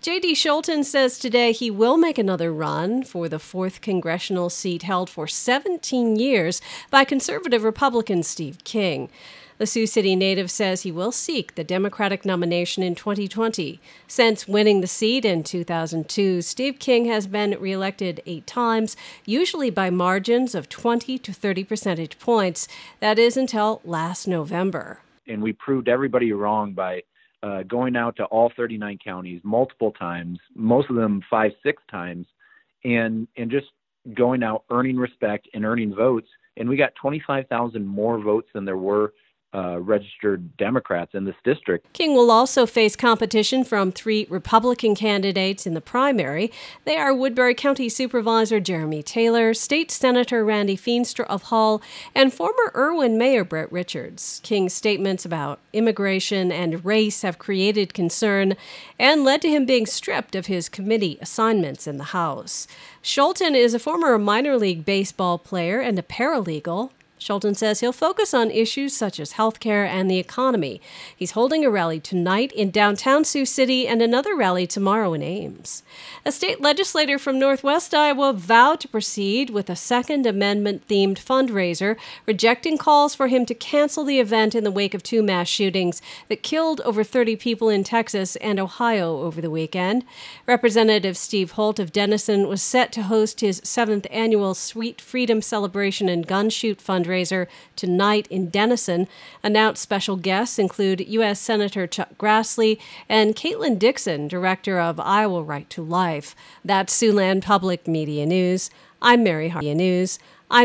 J.D. Scholten says today he will make another run for the 4th congressional seat held for 17 years by conservative Republican Steve King. The Sioux City native says he will seek the Democratic nomination in 2020. Since winning the seat in 2002, Steve King has been reelected 8 times, usually by margins of 20 to 30 percentage points. That is until last November. And we proved everybody wrong by going out to all 39 counties multiple times, most of them 5-6 times, and just going out, earning respect and earning votes. And we got 25,000 more votes than there were registered Democrats in this district. King will also face competition from 3 Republican candidates in the primary. They are Woodbury County Supervisor Jeremy Taylor, State Senator Randy Feenstra of Hull, and former Irwin Mayor Brett Richards. King's statements about immigration and race have created concern and led to him being stripped of his committee assignments in the House. Scholten is a former minor league baseball player and a paralegal. Scholten says he'll focus on issues such as health care and the economy. He's holding a rally tonight in downtown Sioux City and another rally tomorrow in Ames. A state legislator from Northwest Iowa vowed to proceed with a Second Amendment-themed fundraiser, rejecting calls for him to cancel the event in the wake of 2 mass shootings that killed over 30 people in Texas and Ohio over the weekend. Representative Steve Holt of Denison was set to host his 7th annual Sweet Freedom Celebration and Gun Shoot fundraiser tonight in Denison. Announced special guests include U.S. Senator Chuck Grassley and Caitlin Dixon, director of Iowa Right to Life. That's Siouxland Public Media News. I'm Mary Hardy News.